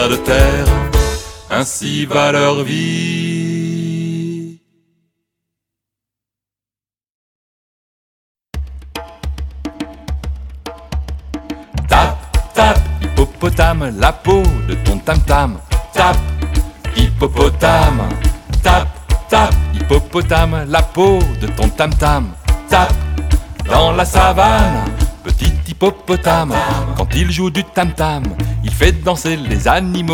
vers de terre, ainsi va leur vie. Tape, tape, hippopotame, la peau de ton tam-tam. Tape, hippopotame. Tape, tape, hippopotame, la peau de ton tam-tam. Tape, dans la savane, petit hippopotame. Quand il joue du tam-tam, il fait danser les animaux.